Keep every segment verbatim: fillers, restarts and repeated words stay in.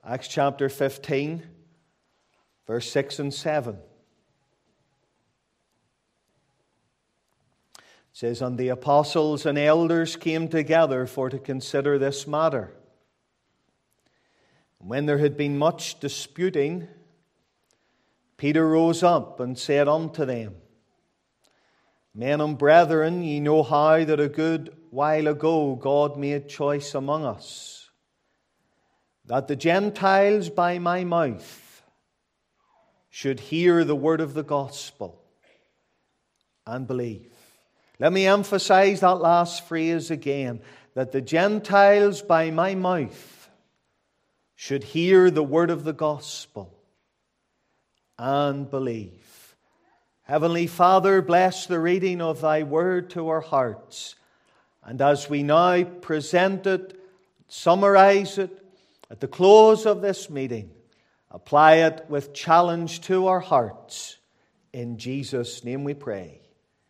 Acts chapter fifteen, verse six and seven. It says, "And the apostles and elders came together for to consider this matter. When there had been much disputing, Peter rose up and said unto them, Men and brethren, ye know how that a good while ago God made choice among us, that the Gentiles by my mouth should hear the word of the gospel and believe." Let me emphasize that last phrase again, that the Gentiles by my mouth should hear the word of the gospel and believe. Heavenly Father, bless the reading of thy word to our hearts. And as we now present it, summarize it, at the close of this meeting, apply it with challenge to our hearts. In Jesus' name we pray.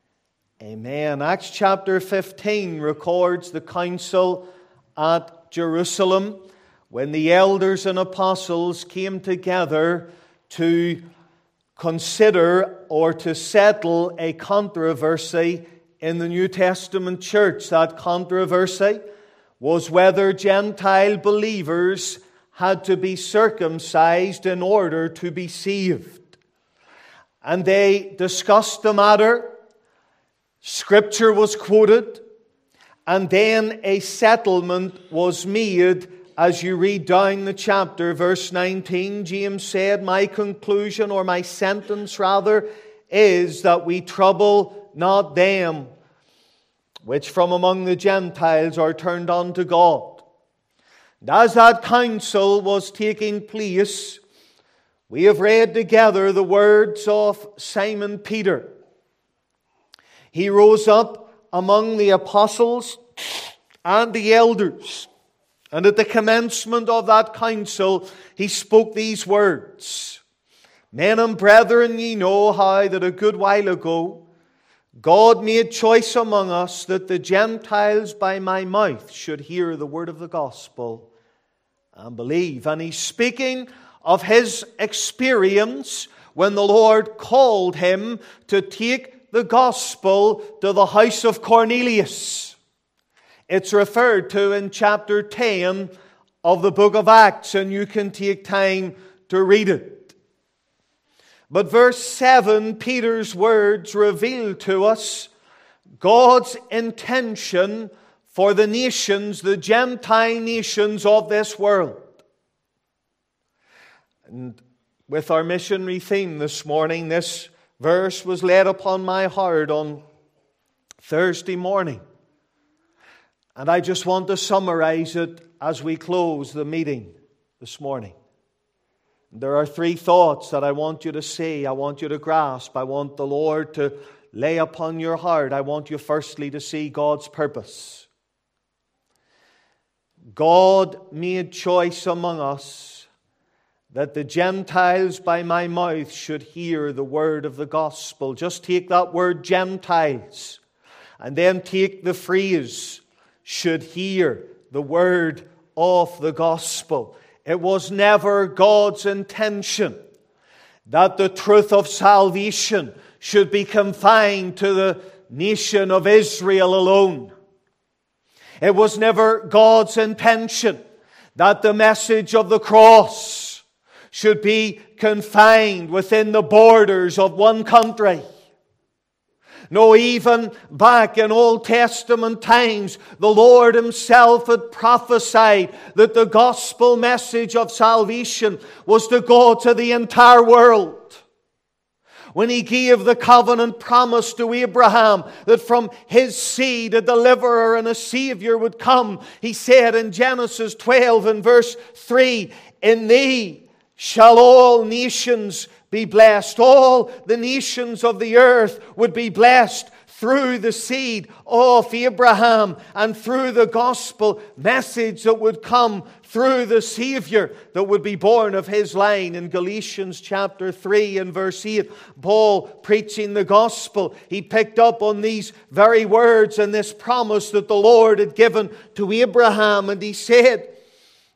Amen. Acts chapter fifteen records the council at Jerusalem when the elders and apostles came together to consider or to settle a controversy in the New Testament church. That controversy was whether Gentile believers had to be circumcised in order to be saved. And they discussed the matter. Scripture was quoted, and then a settlement was made. As you read down the chapter, verse nineteen, James said, "My conclusion," or my sentence rather, "is that we trouble not them which from among the Gentiles are turned unto God." And as that council was taking place, we have read together the words of Simon Peter. He rose up among the apostles and the elders, and at the commencement of that council, he spoke these words, "Men and brethren, ye know how that a good while ago God made choice among us that the Gentiles by my mouth should hear the word of the gospel and believe." And he's speaking of his experience when the Lord called him to take the gospel to the house of Cornelius. It's referred to in chapter ten of the book of Acts, and you can take time to read it. But verse seven, Peter's words reveal to us God's intention for the nations, the Gentile nations of this world. And with our missionary theme this morning, this verse was laid upon my heart on Thursday morning. And I just want to summarize it as we close the meeting this morning. There are three thoughts that I want you to see, I want you to grasp, I want the Lord to lay upon your heart. I want you firstly to see God's purpose. God made choice among us that the Gentiles by my mouth should hear the word of the gospel. Just take that word Gentiles and then take the phrase should hear the word of the gospel. It was never God's intention that the truth of salvation should be confined to the nation of Israel alone. It was never God's intention that the message of the cross should be confined within the borders of one country. No, even back in Old Testament times, the Lord Himself had prophesied that the gospel message of salvation was to go to the entire world. When He gave the covenant promise to Abraham that from his seed a deliverer and a Savior would come, He said in Genesis twelve and verse three, "In thee shall all nations be blessed." All the nations of the earth would be blessed through the seed of Abraham and through the gospel message that would come through the Savior that would be born of his line. In Galatians chapter three and verse eight, Paul preaching the gospel, he picked up on these very words and this promise that the Lord had given to Abraham, and he said,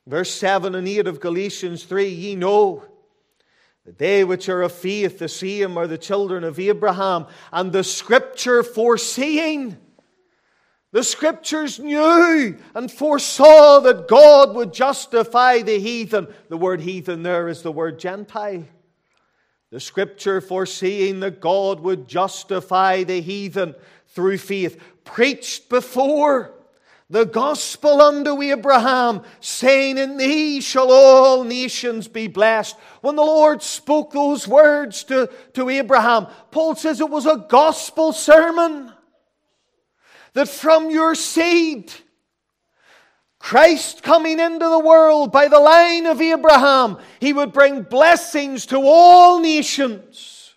Verse seven and eight of Galatians three, ye know that they which are of faith, the same are the children of Abraham. And the Scripture foreseeing, the Scriptures knew and foresaw that God would justify the heathen. The word heathen there is the word Gentile. The Scripture foreseeing that God would justify the heathen through faith, preached before the gospel unto Abraham, saying, in thee shall all nations be blessed. When the Lord spoke those words to, to Abraham, Paul says it was a gospel sermon. That from your seed, Christ coming into the world by the line of Abraham, He would bring blessings to all nations.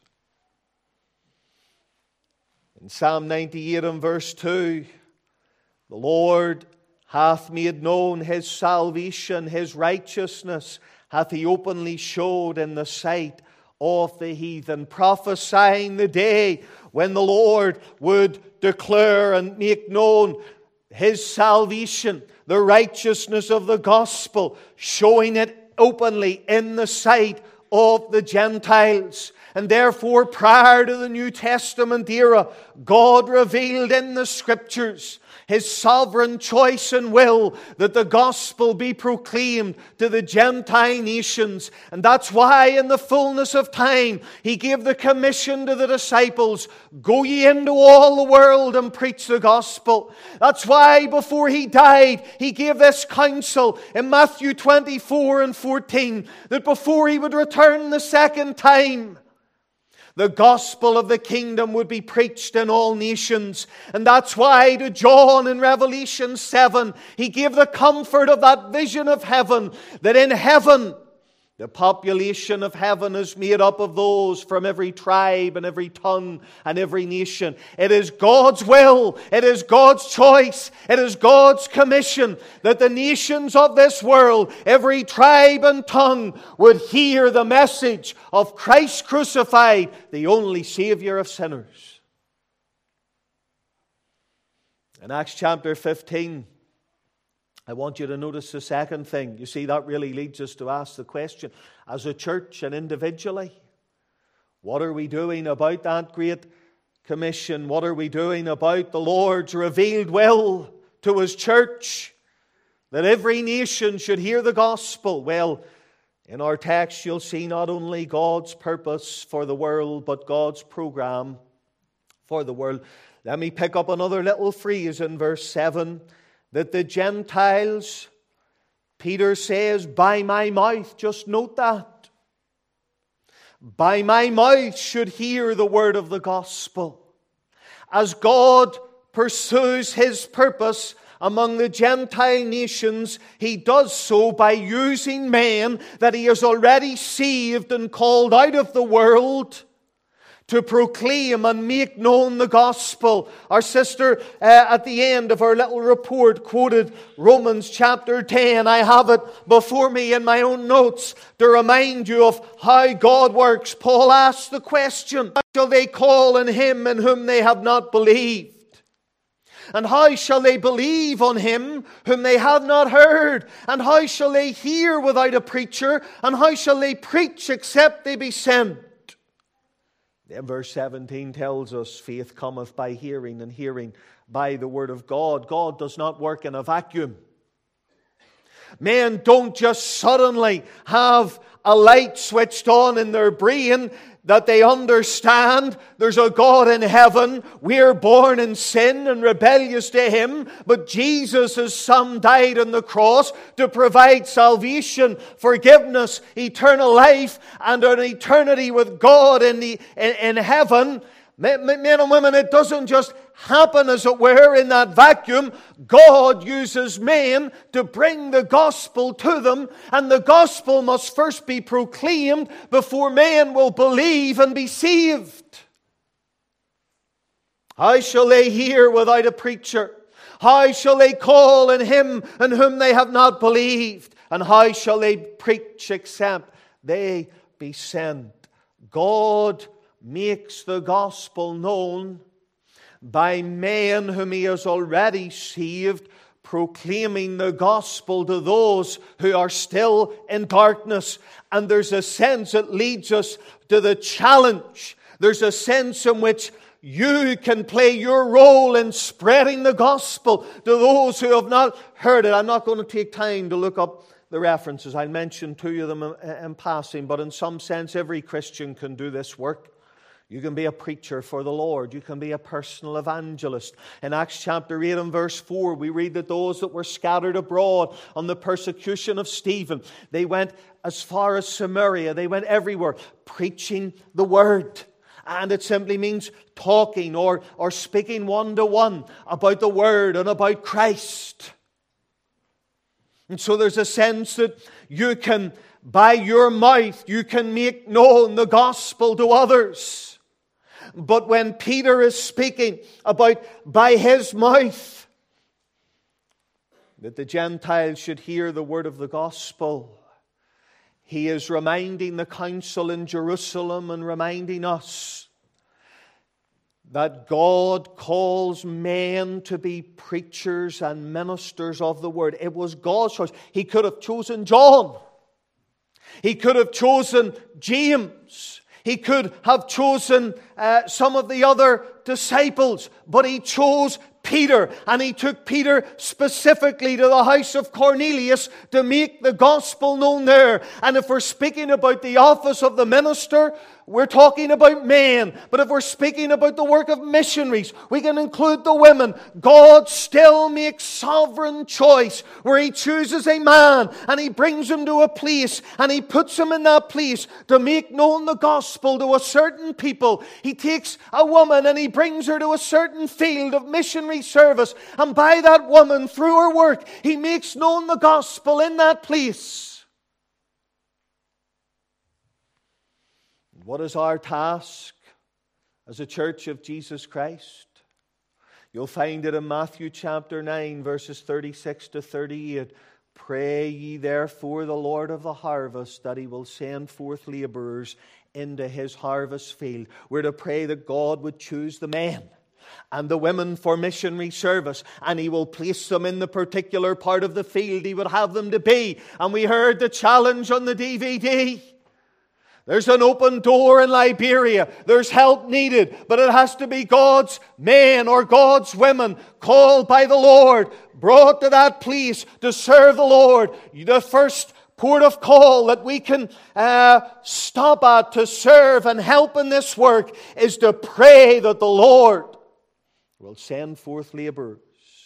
In Psalm ninety-eight and verse two, the Lord hath made known His salvation, His righteousness hath He openly showed in the sight of the heathen, prophesying the day when the Lord would declare and make known His salvation, the righteousness of the gospel, showing it openly in the sight of the Gentiles. And therefore, prior to the New Testament era, God revealed in the Scriptures His sovereign choice and will that the gospel be proclaimed to the Gentile nations. And that's why in the fullness of time He gave the commission to the disciples, go ye into all the world and preach the gospel. That's why before He died He gave this counsel in Matthew twenty-four and fourteen, that before He would return the second time, the gospel of the kingdom would be preached in all nations. And that's why to John in Revelation seven, he gave the comfort of that vision of heaven, that in heaven, the population of heaven is made up of those from every tribe and every tongue and every nation. It is God's will, it is God's choice, it is God's commission that the nations of this world, every tribe and tongue, would hear the message of Christ crucified, the only Savior of sinners. In Acts chapter fifteen, I want you to notice the second thing. You see, that really leads us to ask the question, as a church and individually, what are we doing about that great commission? What are we doing about the Lord's revealed will to His church, that every nation should hear the gospel? Well, in our text you'll see not only God's purpose for the world, but God's program for the world. Let me pick up another little phrase in verse seven. That the Gentiles, Peter says, by my mouth, just note that, by my mouth should hear the word of the gospel. As God pursues His purpose among the Gentile nations, He does so by using men that He has already saved and called out of the world to proclaim and make known the gospel. Our sister uh, at the end of our little report quoted Romans chapter ten. I have it before me in my own notes to remind you of how God works. Paul asks the question, how shall they call on Him in whom they have not believed? And how shall they believe on Him whom they have not heard? And how shall they hear without a preacher? And how shall they preach except they be sent? Then verse seventeen tells us, faith cometh by hearing, and hearing by the word of God. God does not work in a vacuum. Men don't just suddenly have a light switched on in their brain that they understand there's a God in heaven. We're born in sin and rebellious to Him, but Jesus, His Son, died on the cross to provide salvation, forgiveness, eternal life, and an eternity with God in, the, in, in heaven. Men and women, it doesn't just happen, as it were, in that vacuum. God uses men to bring the gospel to them, and the gospel must first be proclaimed before men will believe and be saved. How shall they hear without a preacher? How shall they call on Him in whom they have not believed? And how shall they preach except they be sent? God makes the gospel known by men whom He has already saved, proclaiming the gospel to those who are still in darkness. And there's a sense that leads us to the challenge. There's a sense in which you can play your role in spreading the gospel to those who have not heard it. I'm not going to take time to look up the references. I'll mention two of them in passing, but in some sense every Christian can do this work. You can be a preacher for the Lord. You can be a personal evangelist. In Acts chapter eight and verse four, we read that those that were scattered abroad on the persecution of Stephen, they went as far as Samaria. They went everywhere preaching the word. And it simply means talking or, or speaking one-to-one about the word and about Christ. And so there's a sense that you can, by your mouth, you can make known the gospel to others. But when Peter is speaking about by his mouth, that the Gentiles should hear the word of the gospel, he is reminding the council in Jerusalem and reminding us that God calls men to be preachers and ministers of the word. It was God's choice. He could have chosen John. He could have chosen James. He could have chosen uh, some of the other disciples. But he chose Peter. And he took Peter specifically to the house of Cornelius to make the gospel known there. And if we're speaking about the office of the minister, we're talking about men. But if we're speaking about the work of missionaries, we can include the women. God still makes sovereign choice where He chooses a man and He brings him to a place and He puts him in that place to make known the gospel to a certain people. He takes a woman and He brings her to a certain field of missionary service. And by that woman, through her work, He makes known the gospel in that place. What is our task as a church of Jesus Christ? You'll find it in Matthew chapter nine, verses thirty-six to thirty-eight. Pray ye therefore the Lord of the harvest that He will send forth laborers into His harvest field. We're to pray that God would choose the men and the women for missionary service, and He will place them in the particular part of the field He would have them to be. And we heard the challenge on the D V D. There's an open door in Liberia. There's help needed, but it has to be God's men or God's women called by the Lord, brought to that place to serve the Lord. The first port of call that we can uh, stop at to serve and help in this work is to pray that the Lord will send forth laborers.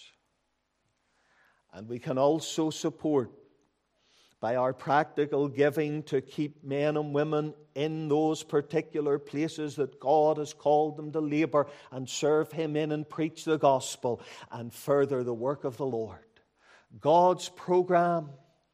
And we can also support by our practical giving to keep men and women in those particular places that God has called them to labor and serve Him in and preach the gospel and further the work of the Lord. God's program,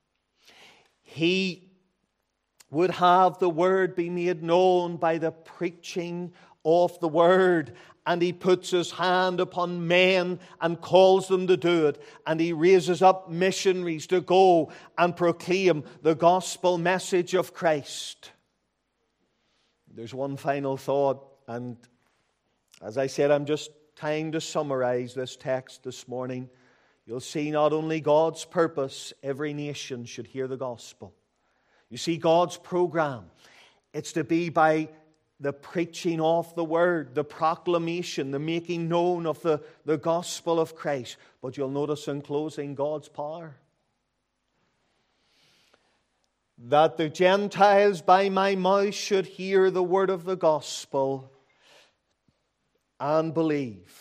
He would have the word be made known by the preaching of the word. And He puts His hand upon men and calls them to do it. And He raises up missionaries to go and proclaim the gospel message of Christ. There's one final thought. And as I said, I'm just trying to summarize this text this morning. You'll see not only God's purpose, every nation should hear the gospel. You see God's program. It's to be by the preaching of the word, the proclamation, the making known of the, the gospel of Christ. But you'll notice in closing God's power. That the Gentiles by my mouth should hear the word of the gospel and believe.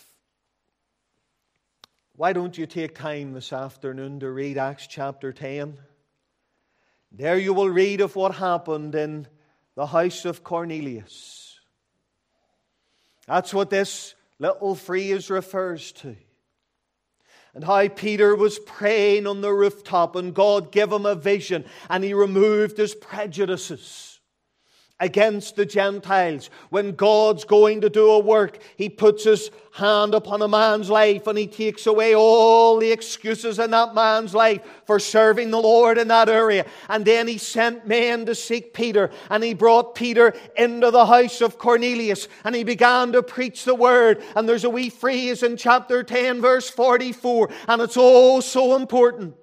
Why don't you take time this afternoon to read Acts chapter ten? There you will read of what happened in the house of Cornelius. That's what this little phrase refers to. And how Peter was praying on the rooftop and God gave him a vision and he removed his prejudices. against the Gentiles. When God's going to do a work, He puts His hand upon a man's life and He takes away all the excuses in that man's life for serving the Lord in that area. And then He sent men to seek Peter, and He brought Peter into the house of Cornelius, and he began to preach the word. And there's a wee phrase in chapter ten verse forty-four, and it's oh so important.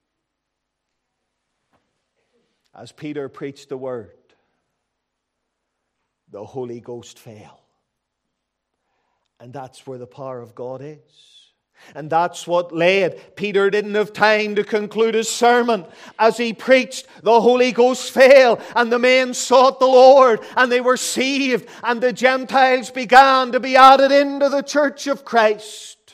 As Peter preached the word, the Holy Ghost fell. And that's where the power of God is. And that's what led. Peter didn't have time to conclude his sermon. As he preached, the Holy Ghost fell, and the men sought the Lord, and they were saved, and the Gentiles began to be added into the church of Christ.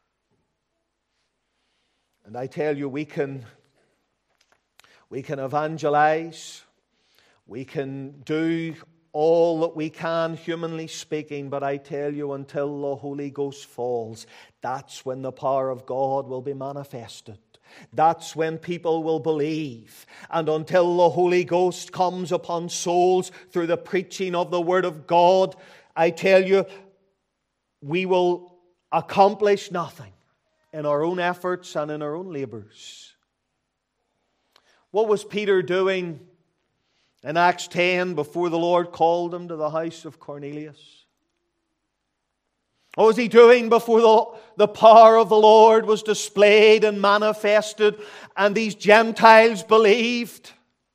And I tell you, we can, we can evangelize, we can do all that we can, humanly speaking, but I tell you, until the Holy Ghost falls, that's when the power of God will be manifested. That's when people will believe. And until the Holy Ghost comes upon souls through the preaching of the Word of God, I tell you, we will accomplish nothing in our own efforts and in our own labors. What was Peter doing in Acts ten, before the Lord called him to the house of Cornelius? What was he doing before the, the power of the Lord was displayed and manifested and these Gentiles believed?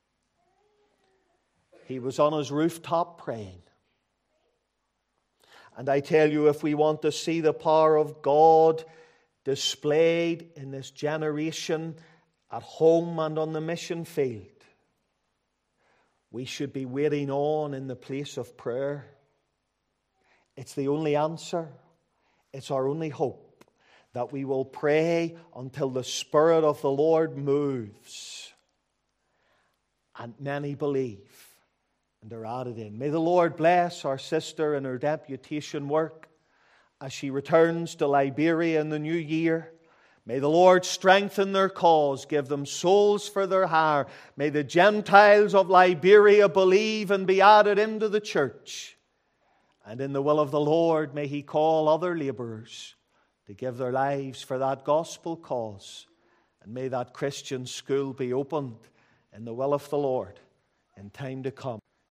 He was on his rooftop praying. And I tell you, if we want to see the power of God displayed in this generation, at home and on the mission field, we should be waiting on in the place of prayer. It's the only answer. It's our only hope, that we will pray until the Spirit of the Lord moves. And many believe and are added in. May the Lord bless our sister in her deputation work as she returns to Liberia in the new year. May the Lord strengthen their cause, give them souls for their hire. May the Gentiles of Liberia believe and be added into the church. And in the will of the Lord, may He call other laborers to give their lives for that gospel cause. And may that Christian school be opened in the will of the Lord in time to come.